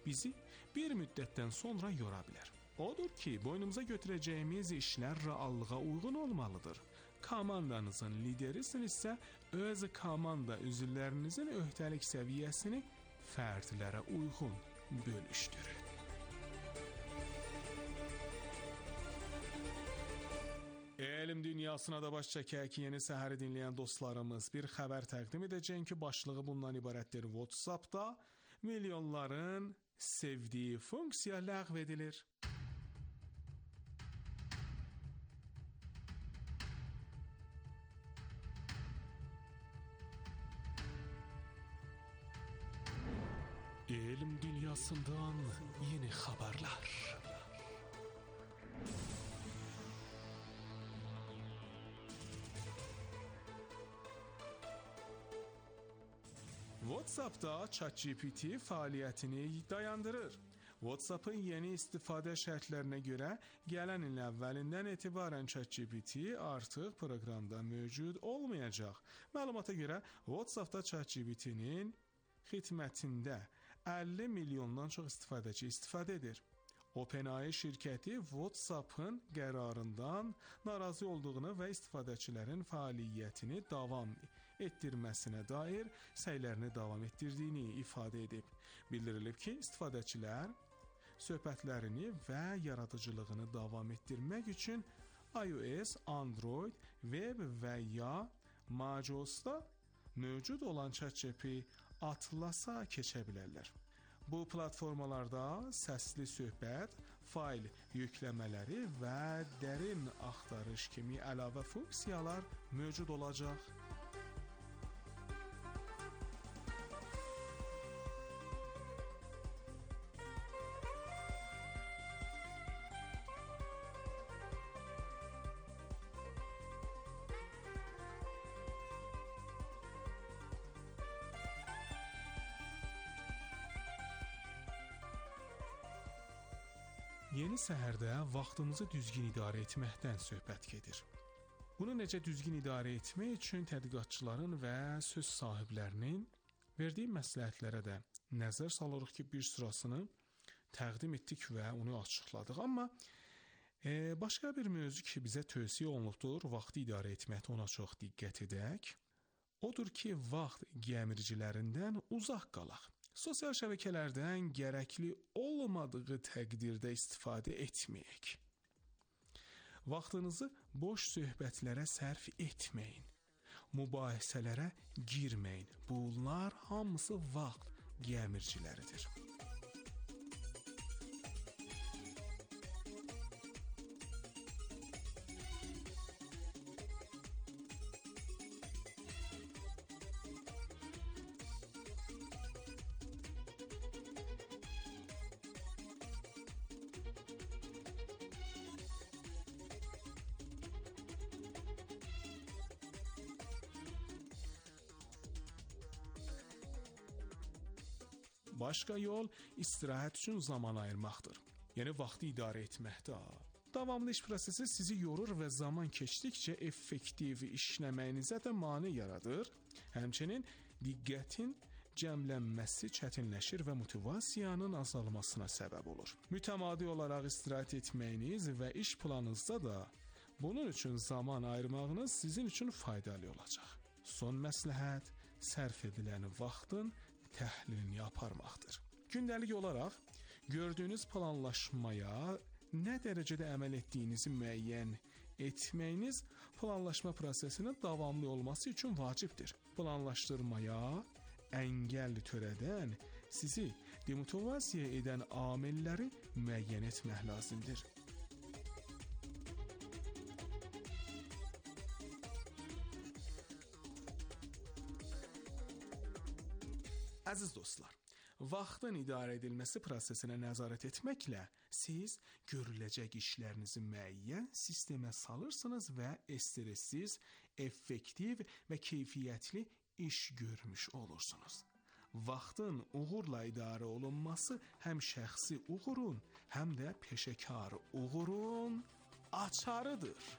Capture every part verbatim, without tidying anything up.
bizi bir müddətdən sonra yora bilər. Odur ki, boynumuza götürəcəyimiz işlər reallığa uyğun olmalıdır. Komandanızın liderisinizsə, öz komanda üzvlərinizin öhdəlik səviyyəsini fərdlərə uyğun bölüşdürün. Elm dünyasına da baş çəkək ki, yeni səhəri dinləyən dostlarımız bir xəbər təqdim edəcəyim ki, başlığı bundan ibarətdir. WhatsAppda milyonların sevdiyi funksiya ləğv edilir. Elm dünyasından yeni xəbərlər. WhatsApp'da ChatGPT fəaliyyətini dayandırır. WhatsApp'ın yeni istifadə şərtlərinə görə gələn ilin əvvəlindən etibarən ChatGPT artıq proqramda mövcud olmayacaq. Məlumata görə WhatsApp'da ChatGPT'nin xidmətində əlli milyondan çox istifadəçi istifadə edir. OpenAI şirkəti WhatsApp'ın qərarından narazı olduğunu və istifadəçilərin fəaliyyətini davam etdirməsinə dair səylərini davam etdirdiyini ifadə edib. Bildirilib ki, istifadəçilər söhbətlərini və yaradıcılığını davam etdirmək üçün iOS, Android, web və ya macOS'da mövcud olan ChatGPT Atlas'a keçə bilərlər. Bu platformalarda səsli söhbət, fayl yükləmələri və dərin axtarış kimi əlavə funksiyalar mövcud olacaq. Yeni səhərdə vaxtımızı düzgün idarə etməkdən söhbət gedir. Bunu necə düzgün idarə etmək üçün tədqiqatçıların və söz sahiblərinin verdiyi məsləhətlərə də nəzər salırıq ki, bir sırasını təqdim etdik və onu açıqladıq. Amma e, başqa bir mövzu ki, bizə tövsiyə olunubdur, vaxtı idarə etməkdə ona çox diqqət edək. Odur ki, vaxt gəmiricilərindən uzaq qalaq. Sosial şəbəkələrdən gərəkli olmadığı təqdirdə istifadə etməyək. Vaxtınızı boş söhbətlərə sərf etməyin. Mübahisələrə girməyin. Bunlar hamısı vaxt gəmiriciləridir. Başqa yol istirahət üçün zaman ayırmaqdır. Yəni vaxtı idarə etməkdə. Davamlı iş prosesi sizi yorur və zaman keçdikcə effektiv işləməyinizə də mane yaradır. Həmçinin diqqətin cəmlənməsi çətinləşir və motivasiyanın azalmasına səbəb olur. Mütəmadi olaraq istirahət etməyiniz və iş planınızda da bunun üçün zaman ayırmağınız sizin üçün faydalı olacaq. Son məsləhət sərf edilən vaxtın təhlilini aparmaqdır. Gündəlik olaraq gördüyünüz planlaşmaya nə dərəcədə əməl etdiyinizi müəyyən etməyiniz planlaşma prosesinin davamlı olması üçün vacibdir. Planlaşdırmaya əngəl törədən, sizi demotivasiya edən amilləri müəyyən etmək lazımdır. Əziz dostlar, vaxtın idarə edilməsi prosesinə nəzarət etməklə siz görüləcək işlərinizi müəyyən sistemə salırsınız və stressiz, effektiv və keyfiyyətli iş görmüş olursunuz. Vaxtın uğurla idarə olunması həm şəxsi uğurun, həm də peşəkar uğurun açarıdır.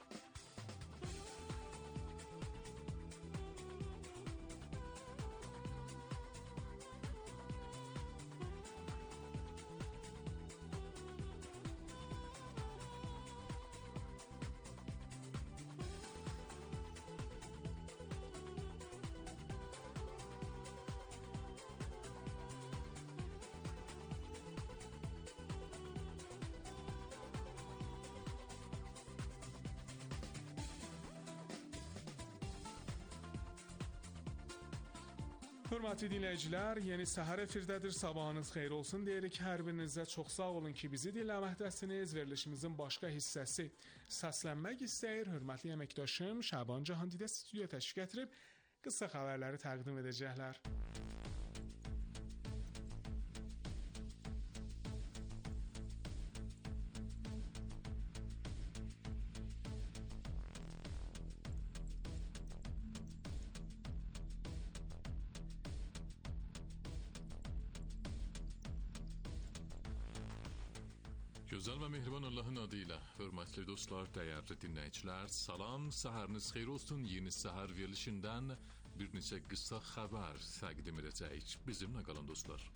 Hörmətli dinləyicilər, yeni səhər efirdədir. Sabahınız xeyir olsun deyirik. Hər birinizə çox sağ olun ki, bizi dinləməkdəsiniz. Verilişimizin başqa hissəsi səslənmək istəyir. Hörmətli əməkdaşım Şaban Cahandidə stüdiyoya təşrif gətirib qısa xəbərləri təqdim edəcəklər. Gözəl və mehriban Allahın adı ilə, hörmətli dostlar, dəyərli dinləyicilər, salam, səhəriniz xeyir olsun. Yeni səhər verilişindən bir neçə qısa xəbər təqdim edəcəyik. Bizimlə qalın dostlar.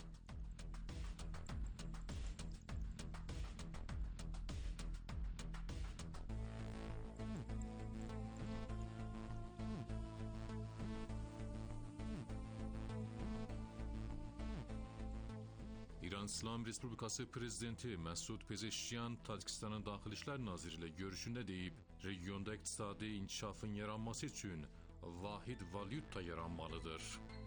İran İslam Respublikası Prezidenti Məsud Pezeşkiyan Tacikistanın Daxili İşlər Naziri ilə görüşündə deyib, regionda iqtisadi inkişafın yaranması üçün vahid valyuta yaranmalıdır.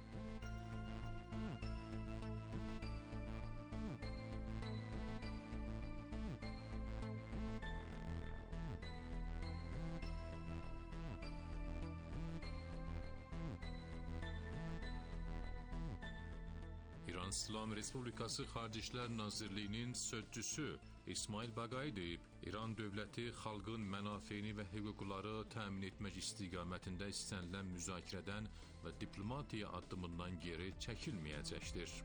İran İslam Respublikası Xarici İşlər Nazirliyinin sözçüsü İsmail Baqai deyib, İran dövləti xalqın mənafeyini və hüquqları təmin etmək istiqamətində istənilən müzakirədən və diplomatiya addımından geri çəkilməyəcəkdir.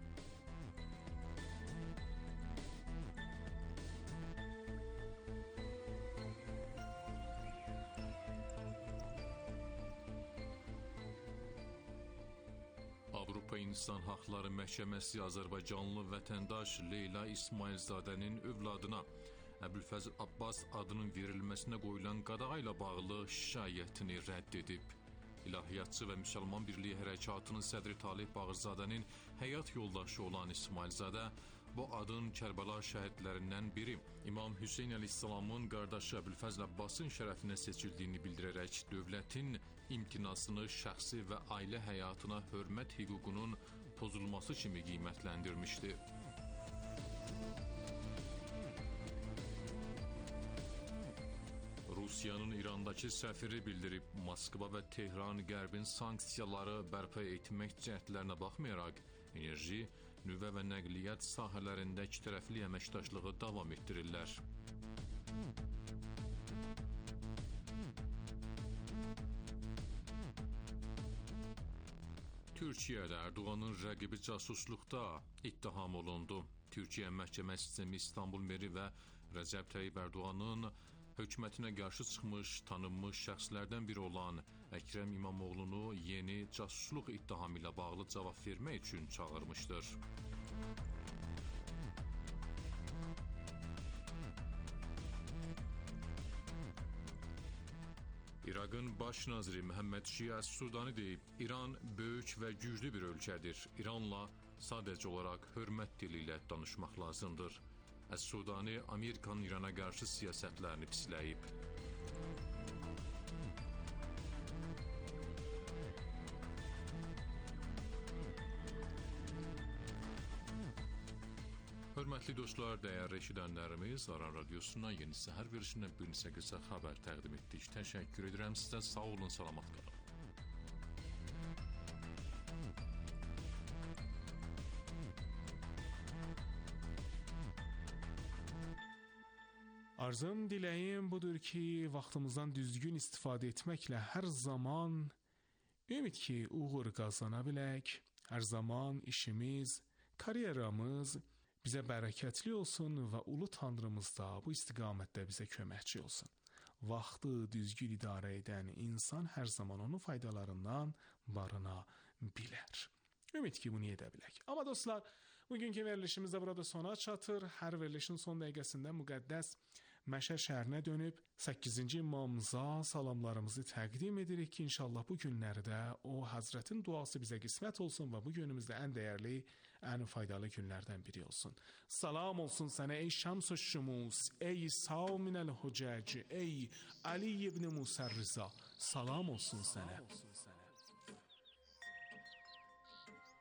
Avropa İnsan Haqları Məhkəməsi Azərbaycanlı vətəndaş Leyla İsmailzadənin övladına Əbülfəzl Abbas adının verilməsinə qoyulan qadağa ilə bağlı şikayətini rədd edib. İlahiyyatçı və Müsəlman Birliyi Hərəkatının sədri Talib Bağırzadənin həyat yoldaşı olan İsmailzadə bu adın Kərbəla şəhidlərindən biri İmam Hüseyn əleyhissalamın qardaşı Əbülfəzl Abbasın şərəfinə seçildiyini bildirərək dövlətin imtinasını şəxsi və ailə həyatına hörmət hüququnun pozulması kimi qiymətləndirmişdi. Rusiyanın İrandakı səfiri bildirib, Moskva və Tehran Qərbin sanksiyaları bərpa etmək cəhdlərinə baxmayaraq, enerji, nüvə və nəqliyyat sahələrində ikitərəfli əməkdaşlığı davam etdirirlər. Türkiyədə Erdoğanın rəqibi casusluqda ittiham olundu. Türkiyə Məhkəmə Sistemi İstanbul Meri və Rəcəb Tayyib Erdoğanın hökumətinə qarşı çıxmış, tanınmış şəxslərdən biri olan Əkrəm İmamoğlunu yeni casusluq ittihamı ilə bağlı cavab vermək üçün çağırmışdır. İraqın baş naziri Məhəmməd Şia Əs-Sudani deyib, İran böyük və güclü bir ölkədir. İranla sadəcə olaraq hörmət dili ilə danışmaq lazımdır. Əs-Sudani Amerikanın İrana qarşı siyasətlərini pisləyib. Hörmətli dostlar, dəyərli eşidənlərimiz, Aran Radiosu'na yeni səhər verişindən bir neçə qısa xəbər təqdim etdik. Təşəkkür edirəm sizə, sağ olun, salamat qalın. Arzum, diləyim budur ki, vaxtımızdan düzgün istifadə etməklə hər zaman ümid ki, uğur qazana bilək, hər zaman işimiz, karyeramız bizə bərəkətli olsun və ulu Tanrımız da bu istiqamətdə bizə köməkçi olsun. Vaxtı düzgün idarə edən insan hər zaman onun faydalarından barına bilər. Ümid ki, bunu edə bilək. Amma dostlar, bugünkü verilişimiz də burada sona çatır. Hər verilişin son dəqiqəsində müqəddəs Məşə şəhərinə dönüb səkkizinci imamımıza salamlarımızı təqdim edirik ki, inşallah bu günlərdə o Həzrətin duası bizə qismət olsun və bu günümüzdə ən dəyərli, ən faydalı günlərdən biri olsun. Salam olsun sənə ey Şəms-ü Şümus, ey Sav minəl Hücəc, ey Ali ibn Musa Rıza. Salam olsun sənə.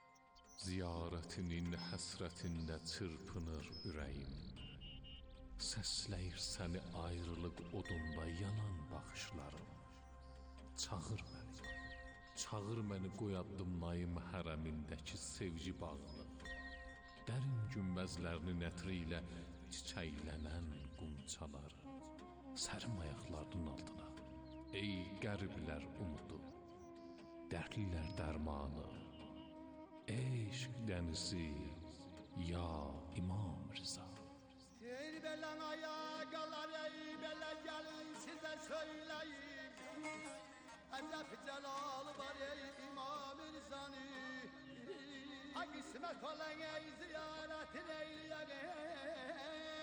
Ziyarətinin həsrətində çırpınır ürəyim. Səsləyir səni ayrılıq odunda yanan baxışlarım. Çağır məni, çağır məni qoyadımlayım hərəmindəki sevgi bağını. Dərin günbəzlərinin ətri ilə çiçəklənən qunçaları. Sərim ayaqlarının altına, ey qəriblər umudu, dərdlilər dərmanı, eşq dənizi, ya İmam Rıza. Ey belen ayakalar, ey belen gelin size söyleyeyim. Edep celal var ey İmam Rıza'nı. Ha kısmet olan ey ziyaretin eyleyeyim.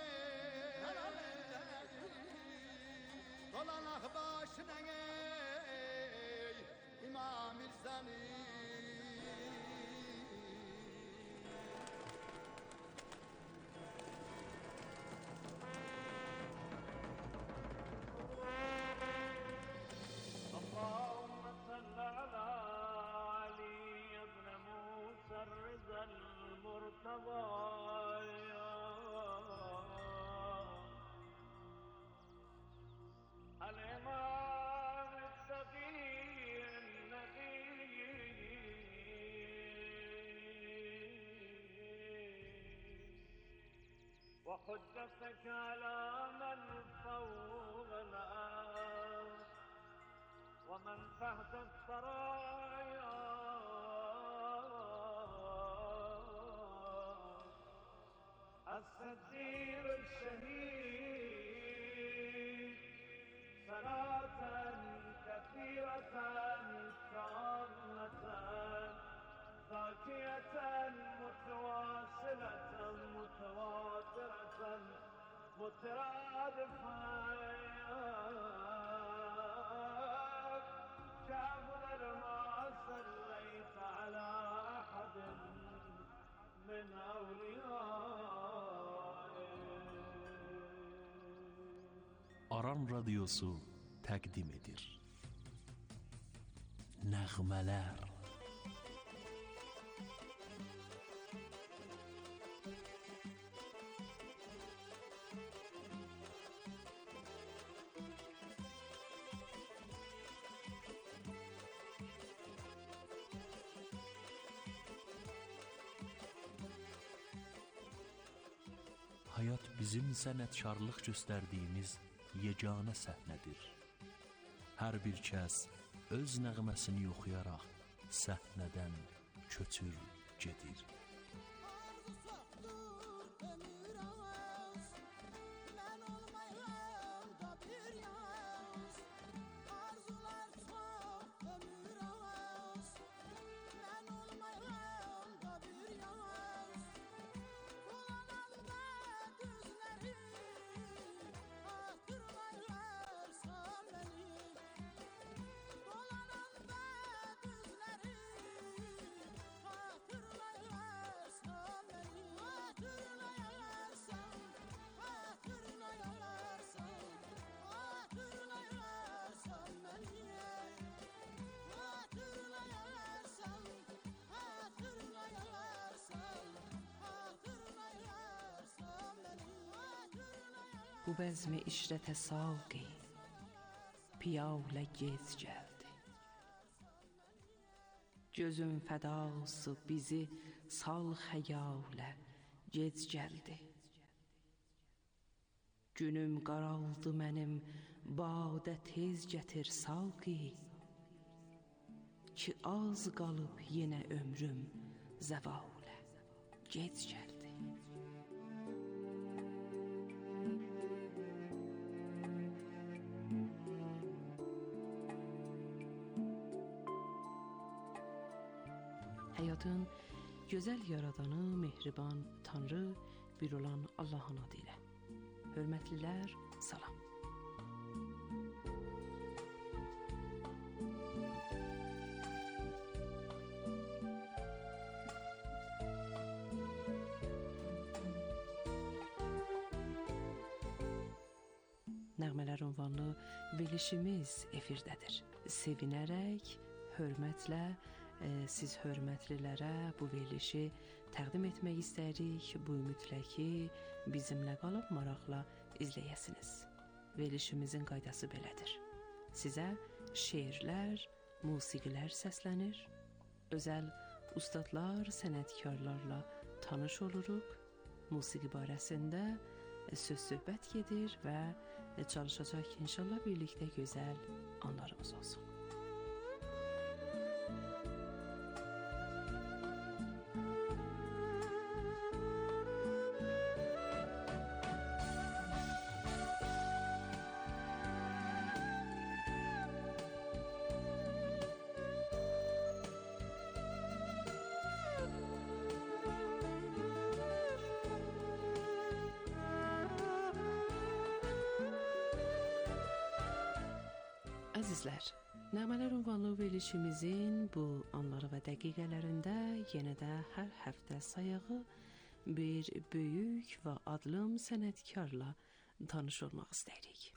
Dolanak başına ey İmam Rıza'nı. وحجتك على من فوق الأرض ومن تحت الثرايا الصديق الشهيد صلاة كثيرة تامة ذاكية متواصلة متواترة مترادفة كأفضل ما صليت على أحد من أوليائه. Aran Radyosu təqdim edir. Nəğmələr. Hayat bizim sənətkarlıq göstərdiyimiz yeganə səhnədir. Hər bir kəs öz nəğməsini oxuyaraq səhnədən köçür gedir. Bu bezmi işrete saği piyale gez geldi. Gözüm fədası bizi sal xəyalə gec gəldi. Günüm qaraldı mənim badə tez gətir saği, ki az qalıb yenə ömrüm zəvalə gec gəldi. Həyatın gözəl yaradanı, mehriban Tanrı, bir olan Allahın adı ilə. Hörmətlilər, salam. Nəğmələr ünvanlı verilişimiz efirdədir. Sevinərək, hörmətlə, siz hörmətlilərə bu verilişi təqdim etmək istəyirik. Bu ümidlə ki, bizimlə qalıb maraqla izləyəsiniz. Verilişimizin qaydası belədir. Sizə şeirlər, musiqilər səslənir, özəl ustadlar, sənətkarlarla tanış oluruq, musiqi barəsində söz-söhbət gedir və çalışacaq ki, inşallah birlikdə gözəl anlarımız olsun. Əzizlər, Nəğmələr ünvanlı verilişimizin bu anları və dəqiqələrində yenə də hər həftə sayağı bir böyük və adlım sənətkarla tanış olmaq istəyirik.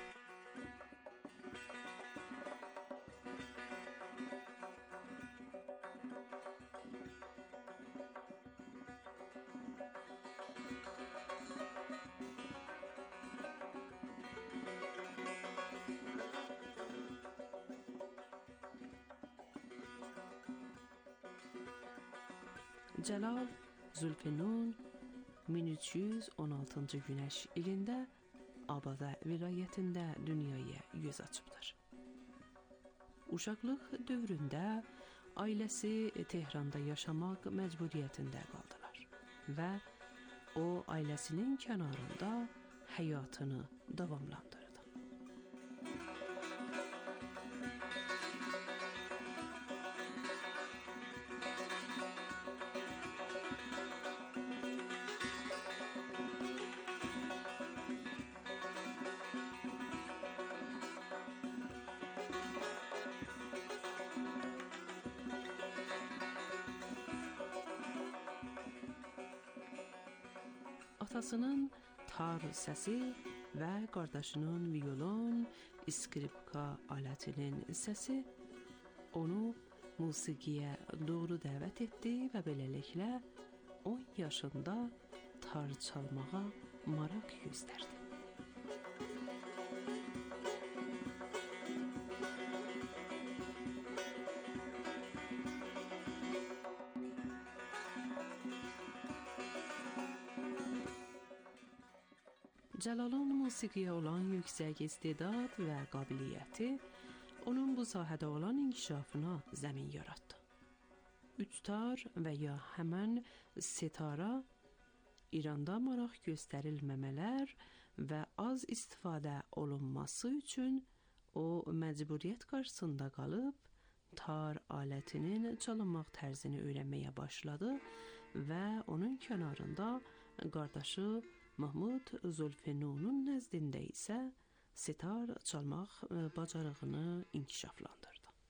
Cəlal Zülfünun min üç yüz on altıncı günəş ilində Abadə vilayətində dünyaya göz açıbdır. Uşaqlıq dövründə ailəsi Tehranda yaşamaq məcburiyyətində qaldılar və o ailəsinin kənarında həyatını davamlandırdı. Atasının tar səsi və qardaşının violon, skripka alətinin səsi onu musiqiyə doğru dəvət etdi və beləliklə on yaşında tar çalmağa maraq göstərdi. Cəlalın musiqiyə olan yüksək istedad və qabiliyyəti onun bu sahədə olan inkişafına zəmin yaratdı. Üç tar və ya həmən setara İranda maraq göstərilməmələr və az istifadə olunması üçün o məcburiyyət qarşısında qalıb tar alətinin çalınmaq tərzini öyrənməyə başladı və onun kənarında qardaşı Mahmud Zülfünunun nəzdində isə sitar çalmaq bacarığını inkişaflandırdı.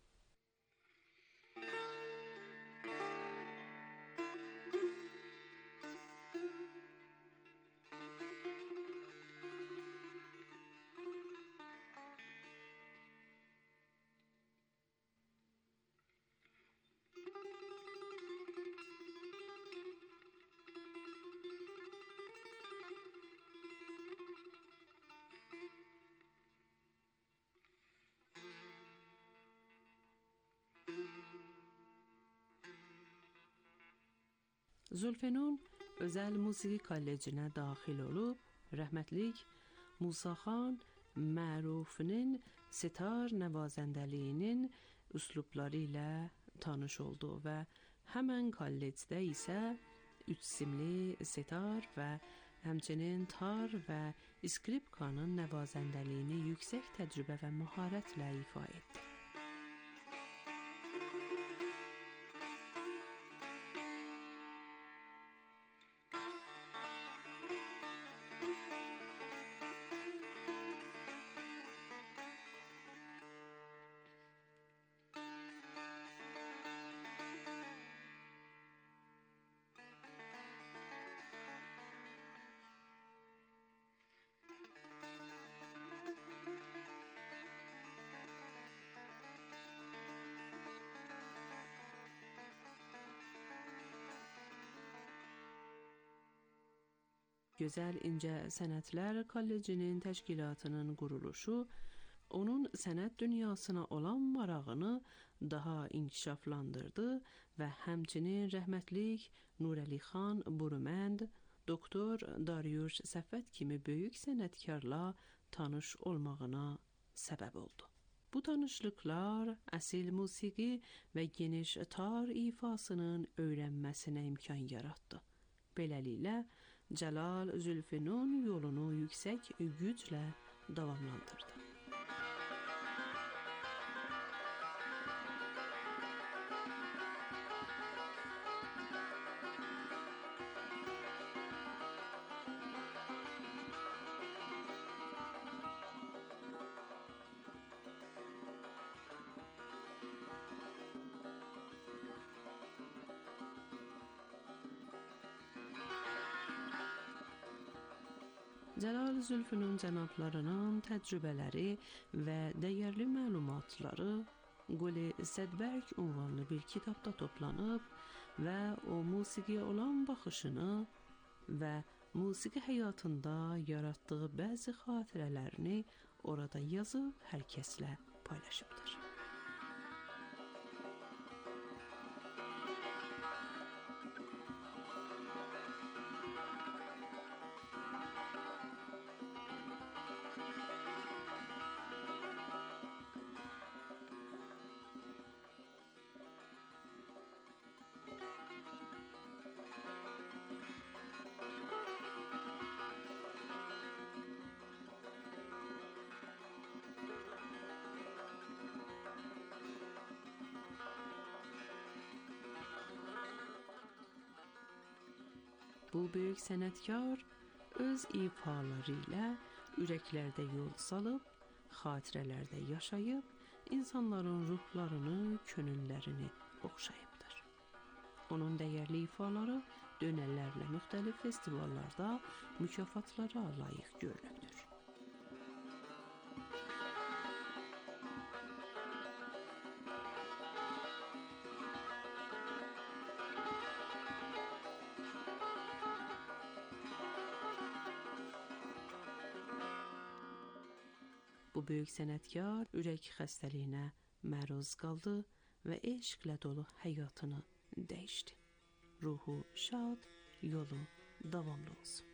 Zülfünun özəl musiqi kollecinə daxil olub, rəhmətlik Musa xan Mərufinin sitar nəvazəndəliyinin üslubları ilə tanış oldu və həmən kollecdə isə üç simli sitar və həmçinin tar və skripkanın nəvazəndəliyini yüksək təcrübə və məharətlə ifa etdi. Gözəl İncə Sənətlər Kollecinin təşkilatının quruluşu onun sənət dünyasına olan marağını daha inkişaflandırdı və həmçinin rəhmətlik Nurəli xan Burumənd, doktor Dariuş Səfət kimi böyük sənətkarla tanış olmağına səbəb oldu. Bu tanışlıqlar əsil musiqi və geniş tar ifasının öyrənməsinə imkan yaratdı. Beləliklə, Cəlal Zülfünun yolunu yüksək güclə davamlandırdı. Cəlal Zülfünün cənablarının təcrübələri və dəyərli məlumatları Quli Sədbərk ünvanlı bir kitabda toplanıb və o musiqiyə olan baxışını və musiqi həyatında yaratdığı bəzi xatirələrini orada yazıb hər kəslə paylaşıbdır. Bu böyük sənətkar öz ifaları ilə ürəklərdə yol salıb, xatirələrdə yaşayıb, insanların ruhlarını, könüllərini oxşayıbdır. Onun dəyərli ifaları dönəllərlə müxtəlif festivallarda mükafatlara layiq görülübdür. Bu böyük sənətkar ürək xəstəliyinə məruz qaldı və eşqlə dolu həyatını dəyişdi. Ruhu şad, yolu davamlı olsun.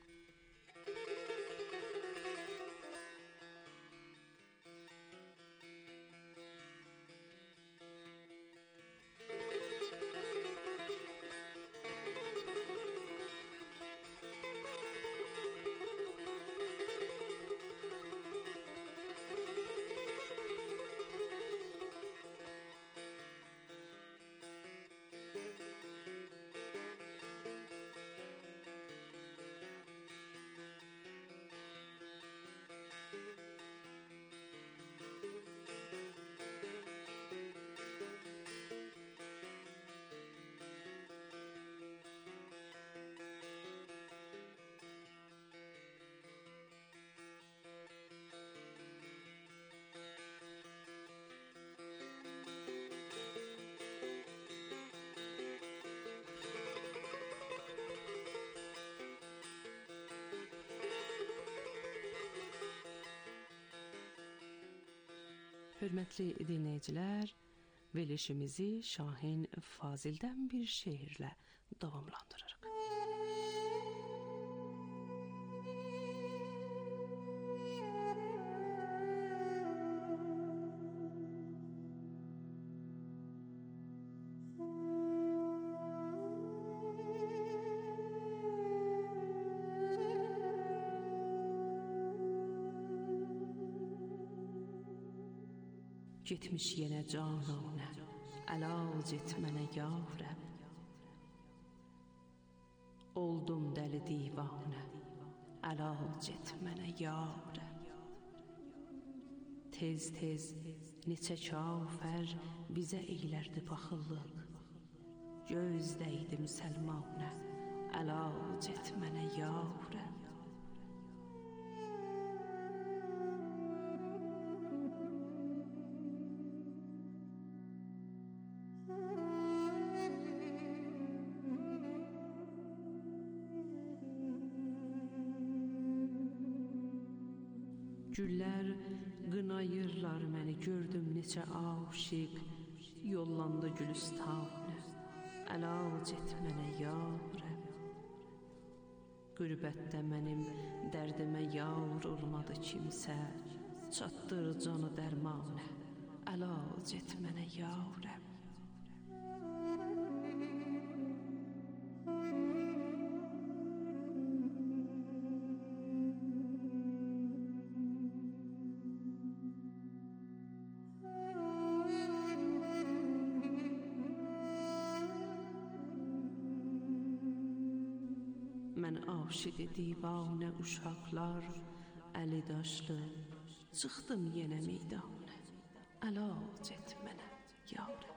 Hörmətli dinləyicilər, verilişimizi Şahin Fazil'dən bir şeirlə davamlandırırıq. Getmiş yenə cananə, əlac et mənə yarə. Oldum dəli divanə, əlac et mənə yarə. Tez-tez neçə kafər bizə eylərdi paxıllıq. Gözdəydim səlmanə, əlac et mənə yarə. Güllər qınayırlar məni, gördüm neçə aşiq, yollandı gülüstanə, əlac et mənə ya Rəbb. Qürbətdə mənim dərdimə yar olmadı kimsə, çatdır canı dərmanə, əlac et mənə ya Rəbb. Mən aşiq divanə uşaqlar, əli daşlı, çıxdım yenə meydana, əlac et mənə ya Rəbb.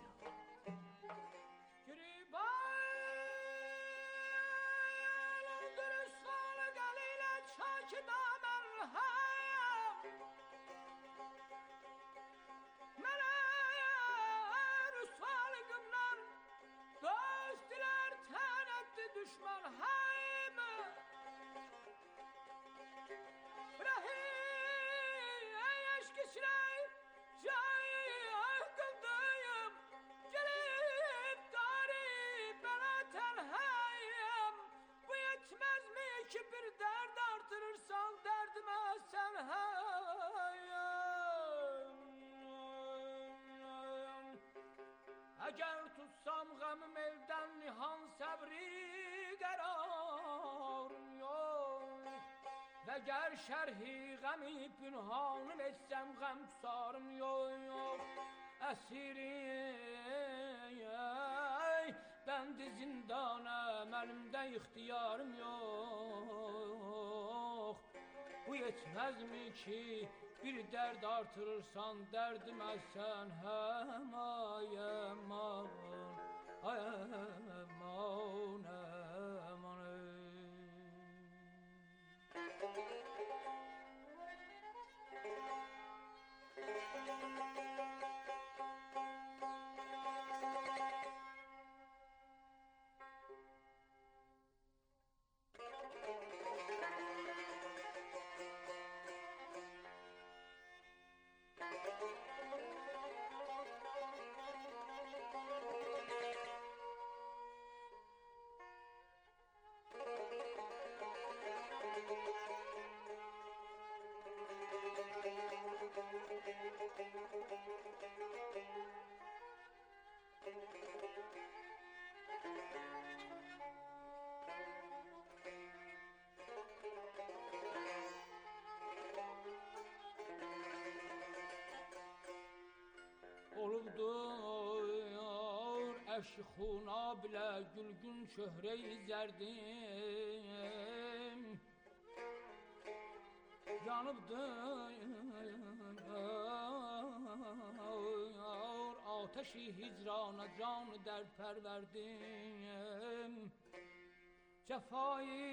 Əgər tutsam qəmim eldən nihan səbri qərarım yox, və gər şərhi qəmi pünhanım etsəm qəm tusarım yox. Əsiri bəndi zindana, məlimdə ixtiyarım yox. Bu yetməzmi ki, bir dərd artırırsan, dərdiməzsən həm ayəman, ayəman, əman. Olubdur əşq xunabilə gülgün çöhrəyi zərdim, yanıbdır ateşi hicrana canı dərd pərverdim. Cəfayı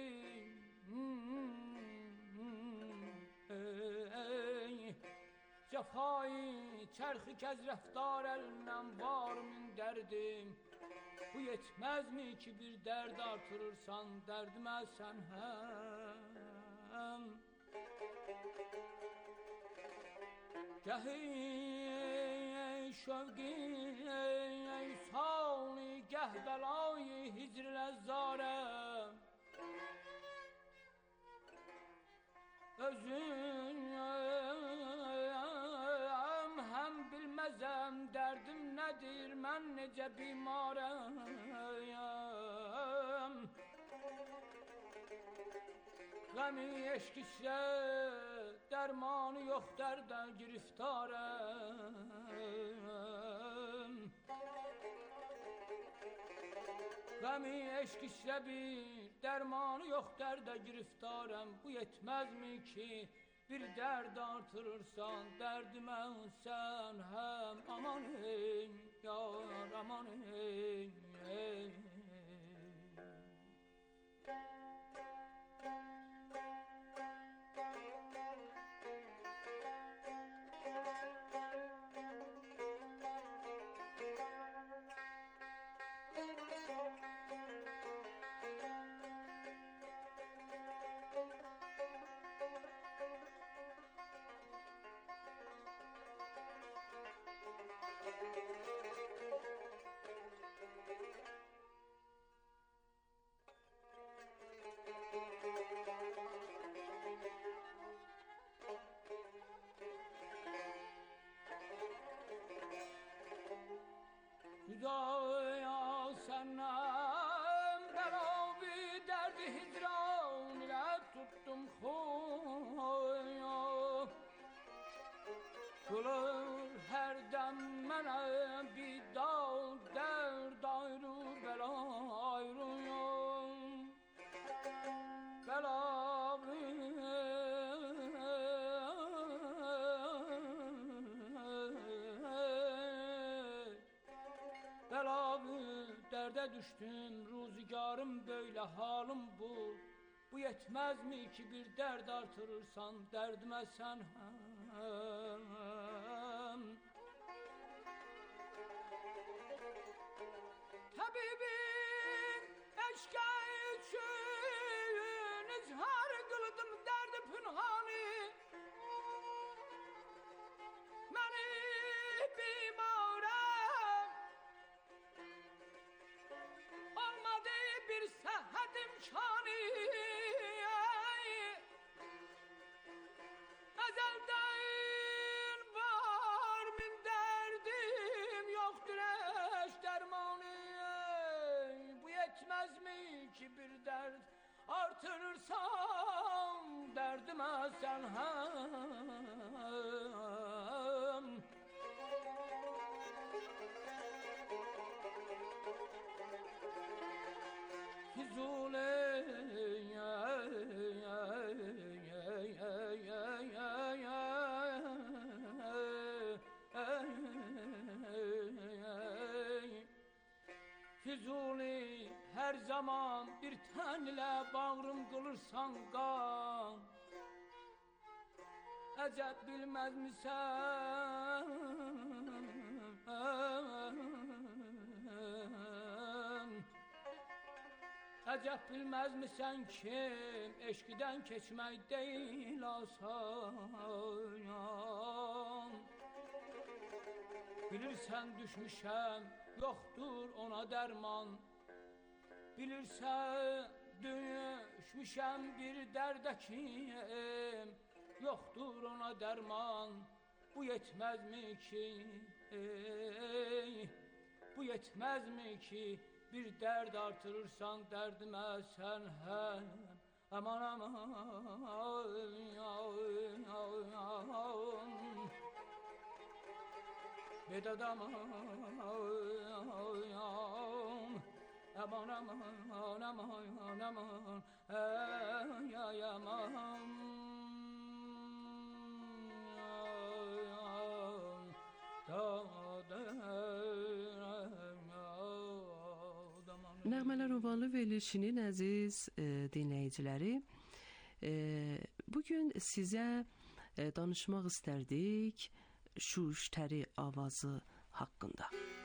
Cəfayı çərxi kəz rəftar əlindən var min dərdim. Bu yetməzmi ki bir dərd artırırsan, dərdiməzsən həm. Gəhi şövqi sali, gəh bəlayı hicr ləzzarəm. Özün həm bilməzəm dərdim nədir, mən necə bimarəm. Qəmi eşq işlə dərmanı yox, dərdə giriftarəm. Qəmi eşq işlə bir dərmanı yox, dərdə giriftarəm. Bu yetməzmi ki bir dərd artırırsan, dərdimənsən həm. Aman ey yar, aman ey, ey. hale düştüm, ruzigarım böyle, halim bu. Bu yetmez mi ki bir dert artırırsan derdime sen hem. Tabibim eşka için izhar kıldım derdi pünhani. Məni bimarəm, olmadı bir səhhət imkanı. Əzəldən var min dərdim, yoxdur eş dərmanı. Bu yetməzmi ki bir dərd artırırsan dərdimə sən həm. Füzuli Füzuli her zaman bir tenle bağrım kılırsan kan. Əcəb bilməz misən? Əcəb bilməz misən kim? Eşqdən keçmək deyil asan. Bilirsən düşmüşəm, yoxdur ona dərman. Bilirsən düşmüşəm bir dərdə kim, yoxdur ona dərman. Bu yetməzmi ki, ey, bu yetməzmi ki bir dərd artırırsan dərdimə sən həm. Aman aman Bedad aman Aman aman aman aman Ay aman Nəğmələr ünvanlı verilişinin əziz e, dinləyiciləri, e, bugün sizə e, danışmaq istərdik Şuştəri avazı haqqında.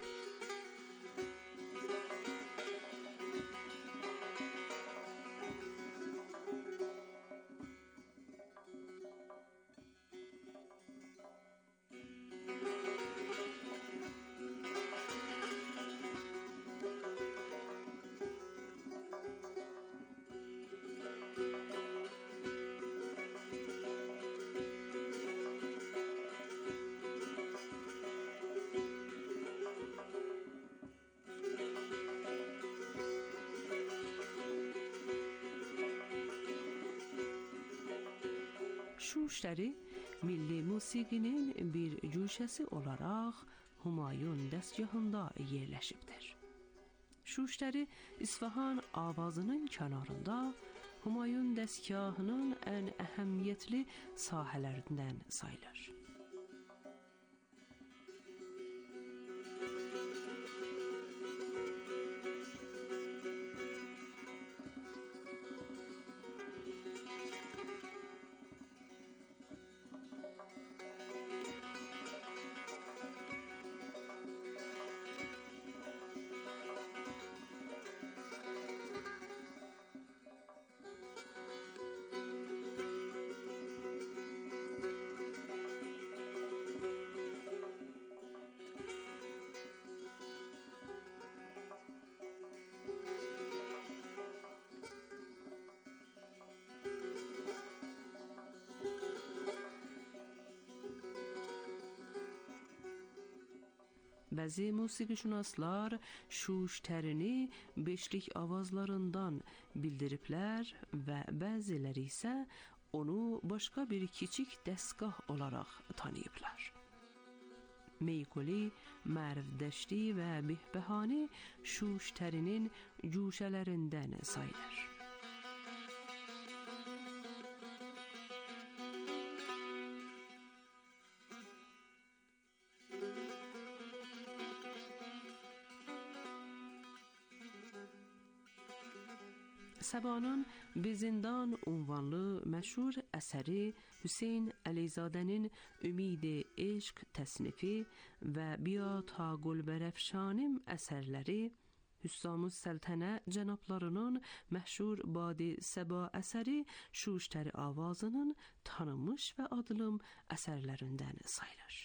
Şuştəri milli musiqinin bir cüşəsi olaraq Humayun dəstgahında yerləşibdir. Şuştəri İsfahan avazının kənarında Humayun dəstgahının ən əhəmiyyətli sahələrindən sayılır. Bəzi musiqişünaslar Şuştərini beşlik avazlarından bildiriblər və bəziləri isə onu başqa bir kiçik dəstgah olaraq tanıyıblar. Meykuli, Mərvdəşti və Bihbəhani Şuştərinin cüşələrindən sayılır. Səbanın Bezindan ünvanlı məşhur əsəri Hüseyn Əliyzadənin Ümid-i Eşq təsnifi və Bia ta Gülbərəfşanim əsərləri, Hüsamü Səltənə cənablarının məşhur Badi Səba əsəri Şuştəri avazının tanınmış və adlım əsərlərindən sayılır.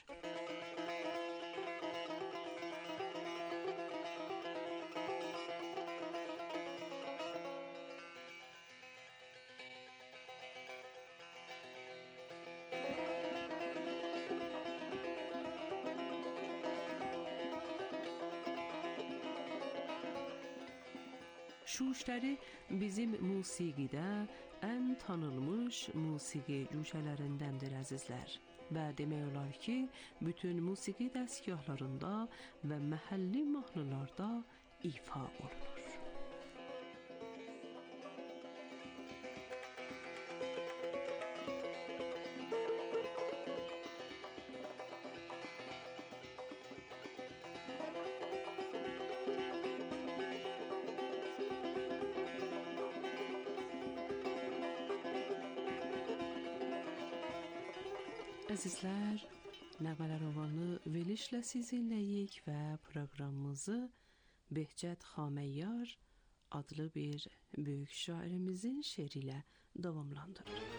Şuştəri bizim musiqidə ən tanınmış musiqi cüşələrindəndir əzizlər və demək olar ki, bütün musiqi dəstgahlarında və məhəlli mahnılarda ifa olunur. Əzizlər, Nəğmələr ünvanlı verilişlə sizinləyik və proqramımızı Behcət Xaməyyar adlı bir böyük şairimizin şeiri ilə davamlandırırıq.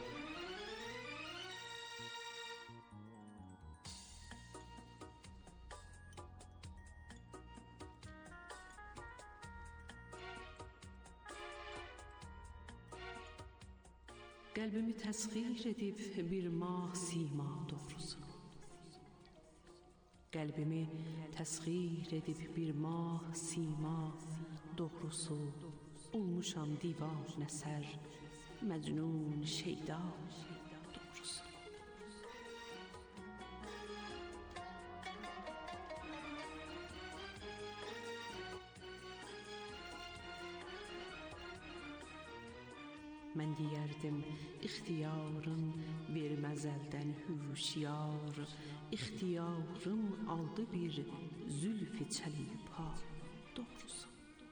Qəlbimi təsxir edib bir mah sima doğrusu. Qəlbimi təsxir edib bir mah sima doğrusu. Olmuşam divan əsər, məcnun şeyda doğrusu. Mən deyərdim, ixtiyarım verməz əldən hüşyar, ixtiyarım aldı bir zülf-i çəlipa doğrusu.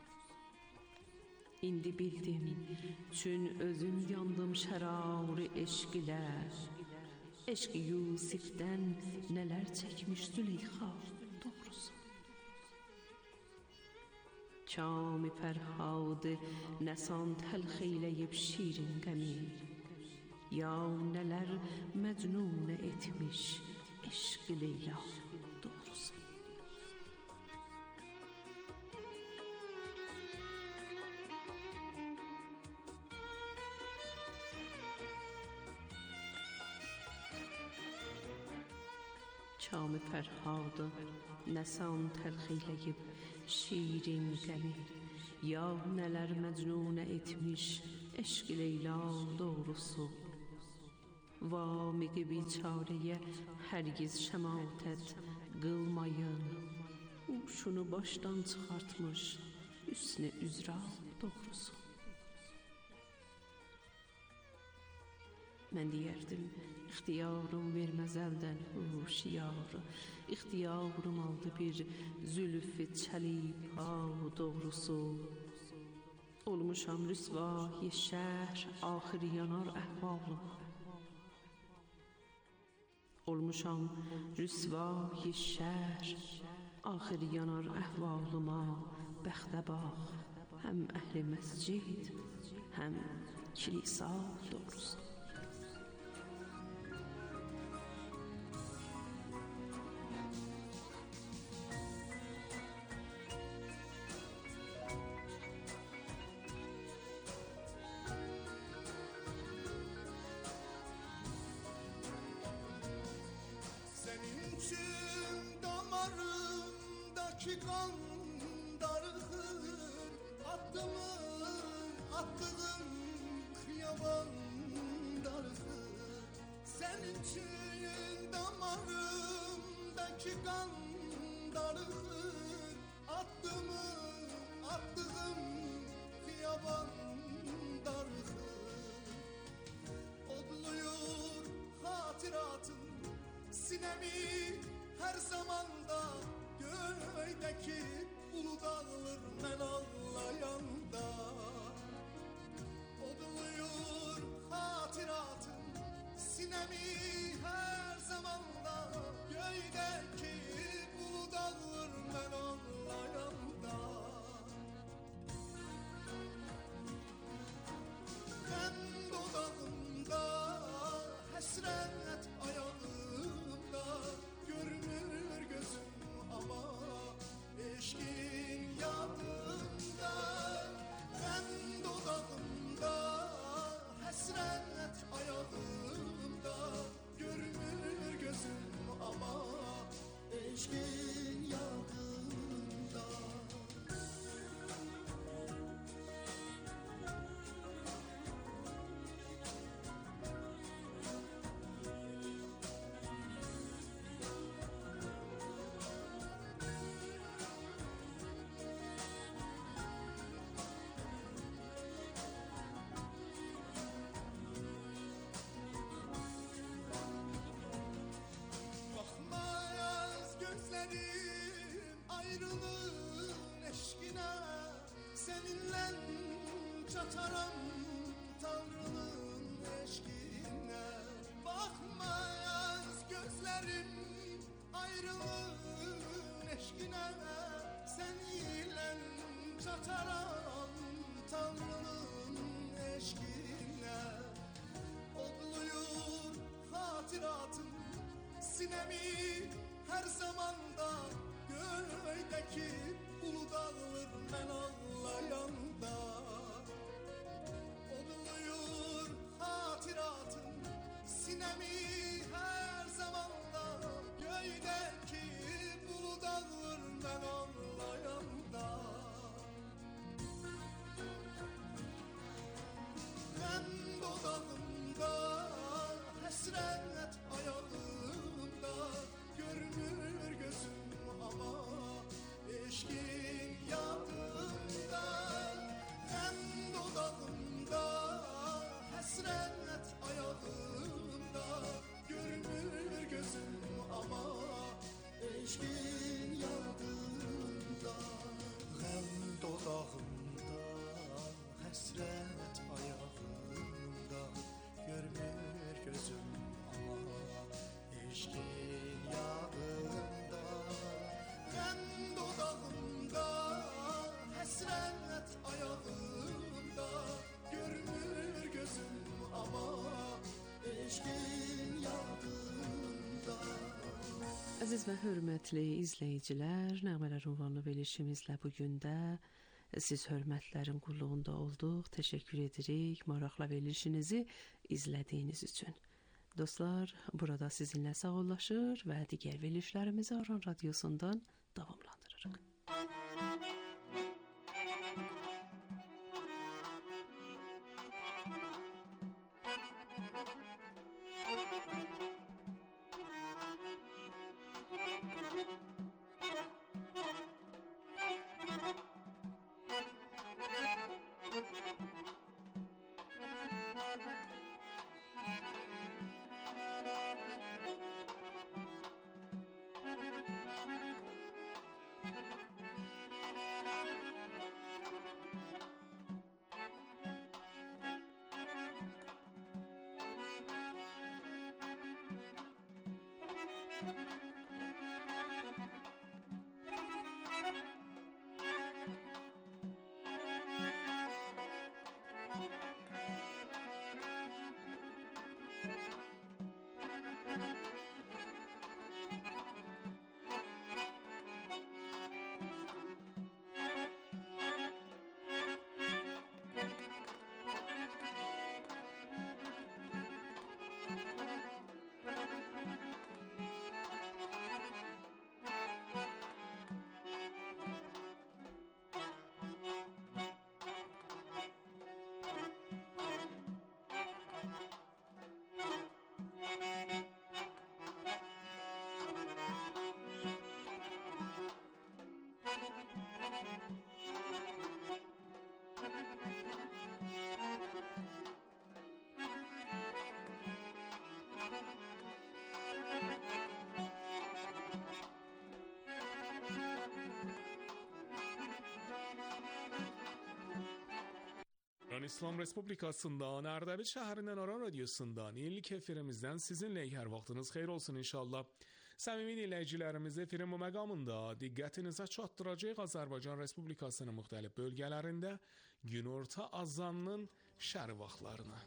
İndi bildim, çün özüm yandım şərarı eşq ilə, eşq Yusifdən nələr çəkmiş Züleyxa doğrusu. Kâm-i Fərhad nəsan təlx eyləyib şirin qəmi, ya nələr məcnun etmiş eşq Leyla doğrusu. Kâm-i Fərhad nəsan təlx eyləyib şirin qəmi, ya nələr məcnun etmiş eşq Leyla doğrusu. Vamiq biçarəyə hər giz şəmatət qılmayın, uşunu başdan çıxartmış üstünə üzra doğrusu. Mən deyərdim, ixtiyarım verməz əldən huşyar, ixtiyarım aldı bir zülf-i çəlipa doğrusu. Olmuşam rüsvay şəhr, axır yanar əhvalım. Olmuşam rüsvay şəhr, axır yanar əhvalıma, bəxtə bax, həm əhli məscid, həm kilisa doğrusu. Senin için damarımdaki kan darıkır, attımı attığım kıyaban darıkır. Senin için damarımdaki kan darıkır, attımı attığım kıyaban darıkır. Odluyur hatıratım sinemi her zamanda, göğdeki ulu dağlar men ağlayanda. kurtaran Tanrı'nın eşkine odluyur hatıratım sinemi her zamanda göğdeki ulu dağılır ben ağlayanda odluyur hatıratım sinemi her zamanda göğdeki ulu dağılır ben ağlayanda hem dodağımda hasret ayağımda görünür gözüm ama eşkin yadımda hem dodağımda hasret ayağımda görünür gözüm ama eşkin yadımda hem dodağımda hasret ayağımda görünür gözüm ama eşkin yadımda hem dodağımda hasret ayağımda görünür gözüm ama eşkin yadımda. Əziz və hörmətli izləyicilər, Nəğmələr ünvanlı verilişimizlə bugün də siz hörmətlərin qulluğunda olduq. Təşəkkür edirik maraqla verilişinizi izlədiyiniz üçün. Dostlar, burada sizinlə sağollaşır və digər verilişlərimizi Aran Radiosundan davamlandırırıq. İran İslam Respublikasından Ərdəbil şəhərindən Aran Radiosundan ilk efirimizdən sizinləyik. Hər vaxtınız xeyir olsun inşallah. Səmimi dinləyicilərimiz efirin bu məqamında diqqətinizə çatdıracaq Azərbaycan Respublikasının müxtəlif bölgələrində günorta azanının şərq vaxtlarını.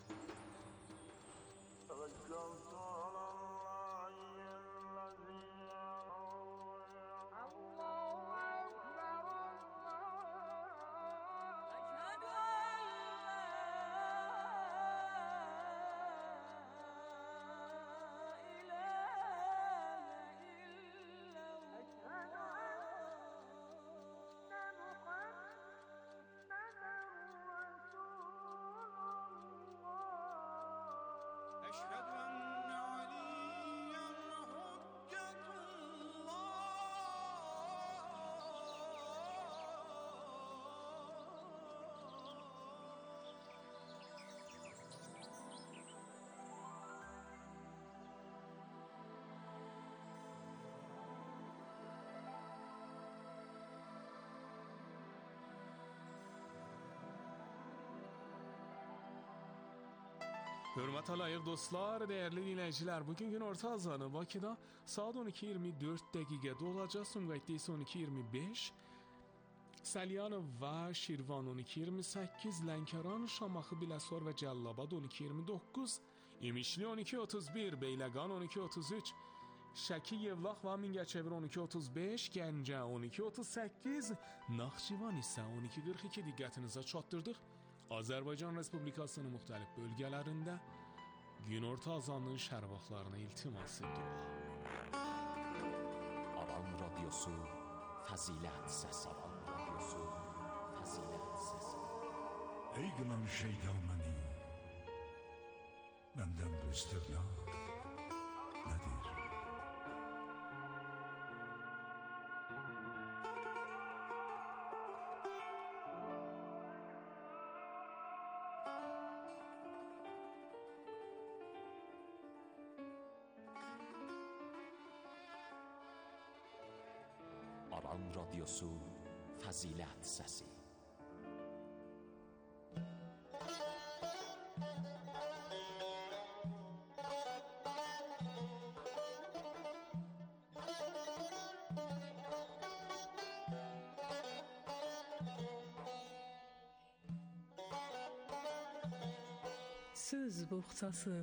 Hörmətə layiq dostlar, dəyərli dinləyicilər, bugün günorta azanı Bakıda saat on iki iyirmi dörd dəqiqədə olacaq. Sumqayıtda isə on iki iyirmi beş. Salyan və Şirvan on iki iyirmi səkkiz, Lənkəran, Şamaxı, Biləsuvar və Cəlilabad on iki iyirmi doqquz, İmişli on iki otuz bir, Beyləqan on iki otuz üç, Şəki, Yevlax və Mingəçevir on iki otuz beş, Gəncə on iki otuz səkkiz, Naxçıvan isə on iki qırx iki diqqətinizə çatdırdıq. Azərbaycan Respublikasının müxtəlif bölgələrində günorta azanlığın şərq vaxtlarına iltimas edilir. Aran Radyosu Fəzilət Səsi. Aran Radyosu Fəzilət Səsi. Ey qınan şeytan məni, məndən bu istirna nədir? Aran Radyosu Fəzilət Səsi. Söz boğçası.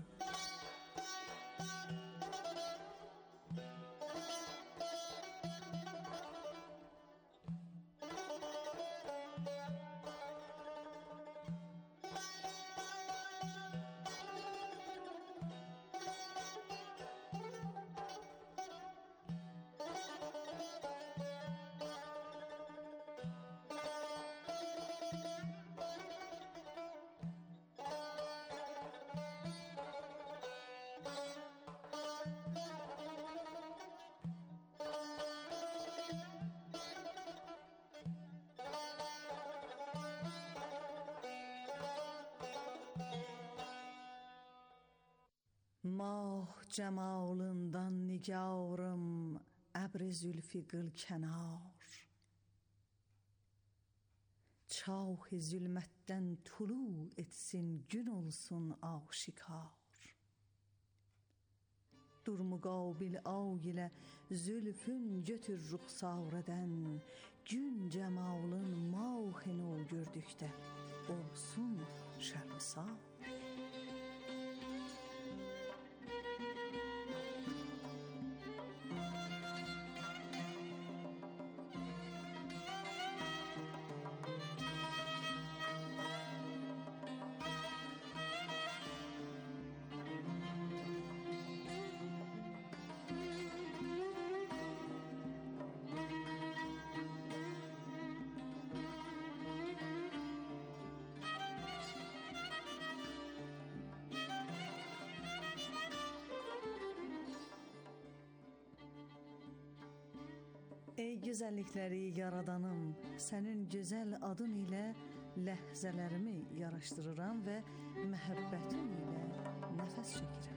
ماه cemalından nigarım, əbr-i zülfi qıl kənar. Çah-ı zülmətdən tulu etsin, gün olsun aşikar. Dur müqabil ay ilə zülfün götür ruxsarədən, gün cemalın mahını ol gördükdə olsun şərmisar. Ey gözəllikləri yaradanım, sənin gözəl adın ilə ləhzələrimi yaraşdırıram və məhəbbətin ilə nəfəs çəkirəm.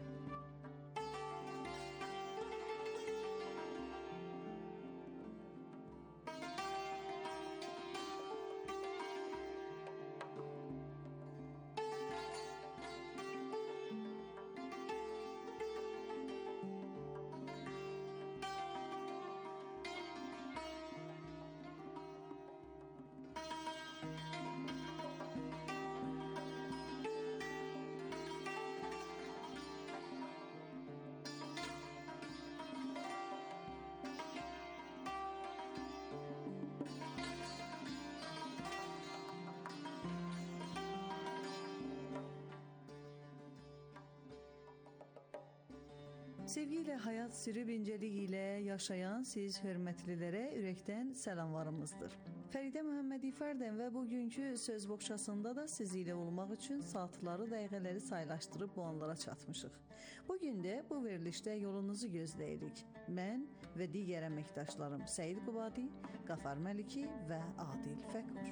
Sevgi ilə həyat sürüb incəlik ilə yaşayan siz hörmətlilərə ürəkdən salamlarımızdır. Fəridə Məhəmmədifərdən və bugünkü söz boğçasında da siz ilə olmaq üçün saatları, dəqiqələri saylaşdırıb bu anlara çatmışıq. Bugün də bu verilişdə yolunuzu gözləyirik. Mən və digər əməkdaşlarım Səid Qubadi, Qafar Məliki və Adil Fəqur.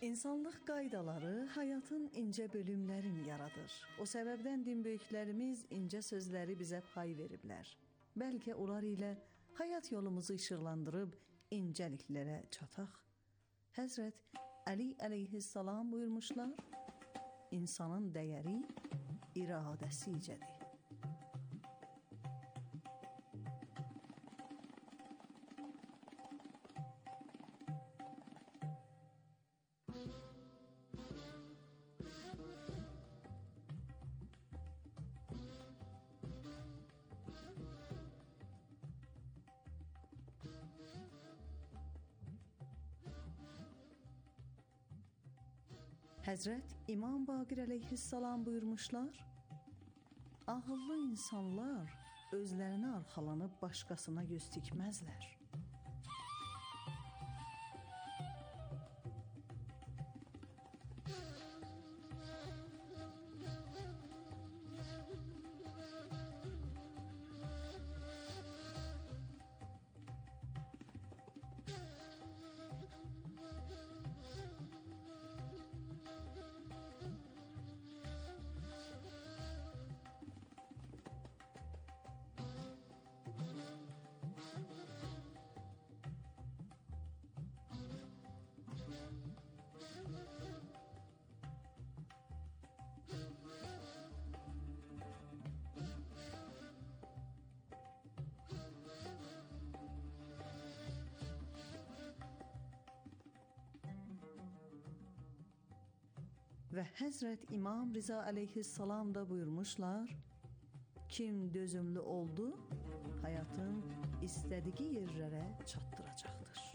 İnsanlıq qaydaları həyatın incə bölümlərini yaradır. O səbəbdən din böyüklərimiz incə sözləri bizə pay veriblər. Bəlkə onlar ilə həyat yolumuzu işıqlandırıb incəliklərə çataq. Həzrət Əli əleyhissalam buyurmuşlar, insanın dəyəri iradəsicədir. Həzrət İmam Baqir əleyhissalam buyurmuşlar, ağıllı insanlar özlərini arxalanıb başqasına göz tikməzlər. Və Həzrət İmam Riza əleyhissalam da buyurmuşlar, kim dözümlü oldu, həyatın istədiyi yerlərə çatdıracaqdır.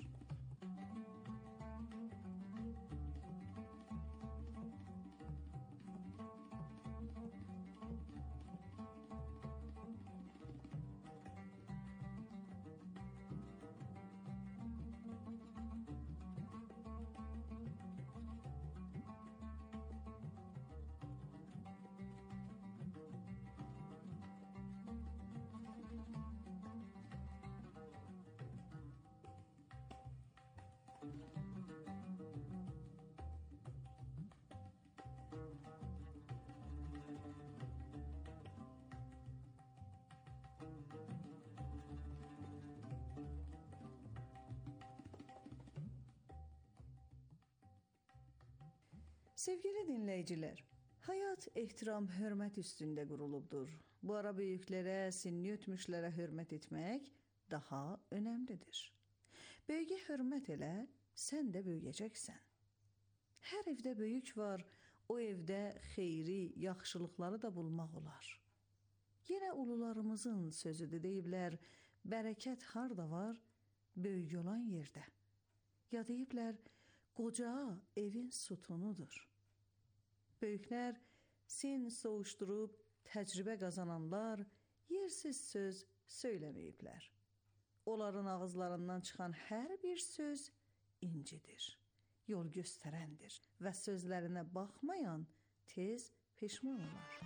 Sevgili dinləyicilər, həyat ehtiram, hörmət üstündə qurulubdur. Bu ara böyüklərə, sinni ötmüşlərə hörmət etmək daha önəmlidir. Böyüyə hörmət elə, sən də böyüyəcəksən. Hər evdə böyük var, o evdə xeyri, yaxşılıqları da bulmaq olar. Yenə ulularımızın sözüdür deyiblər, bərəkət harda var, böyük olan yerdə. Ya deyiblər, qoca evin sütunudur. Böyüklər sin soğuşdurub təcrübə qazananlar yersiz söz söyləməyiblər. Onların ağızlarından çıxan hər bir söz incidir, yol göstərəndir və sözlərinə baxmayan tez peşman olar.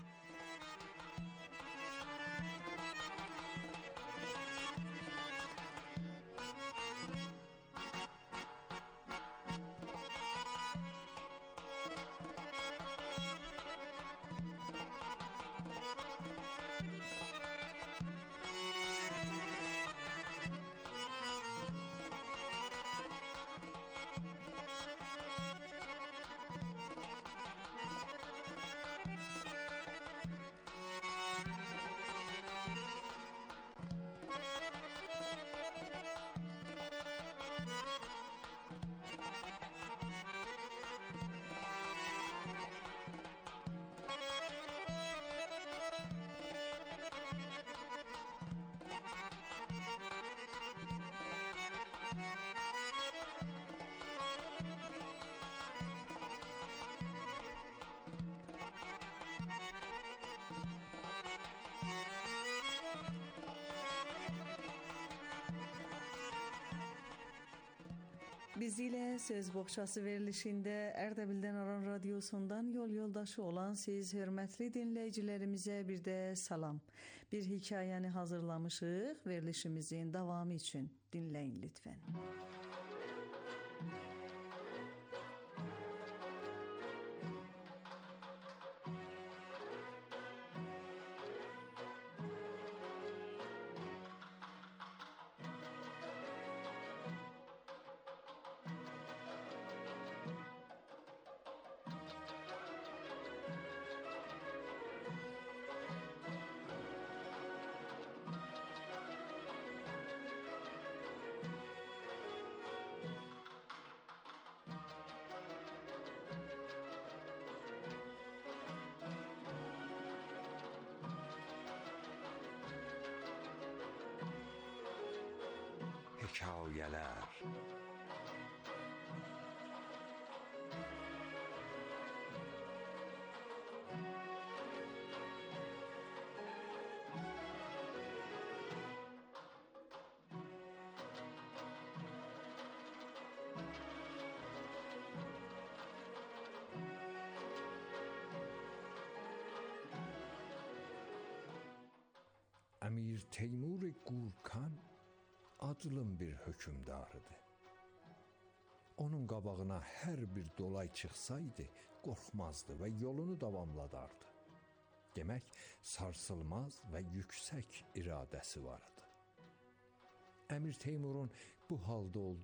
Biz ilə Söz Boğçası verilişində Ərdəbildən Aran Radiosundan yol yoldaşı olan siz hörmətli dinləyicilərimizə bir də salam. Bir hekayəni hazırlamışıq, verilişimizin davamı üçün dinləyin lütfən. hekayələr. Əmir Teymur Qurkan adlı bir hökümdarıdır. Onun qabağına hər bir dolay çıxsaydı, qorxmazdı və yolunu davamladardı. Demək, sarsılmaz və yüksək iradəsi vardı. Əmir Teymurun bu halda olduğu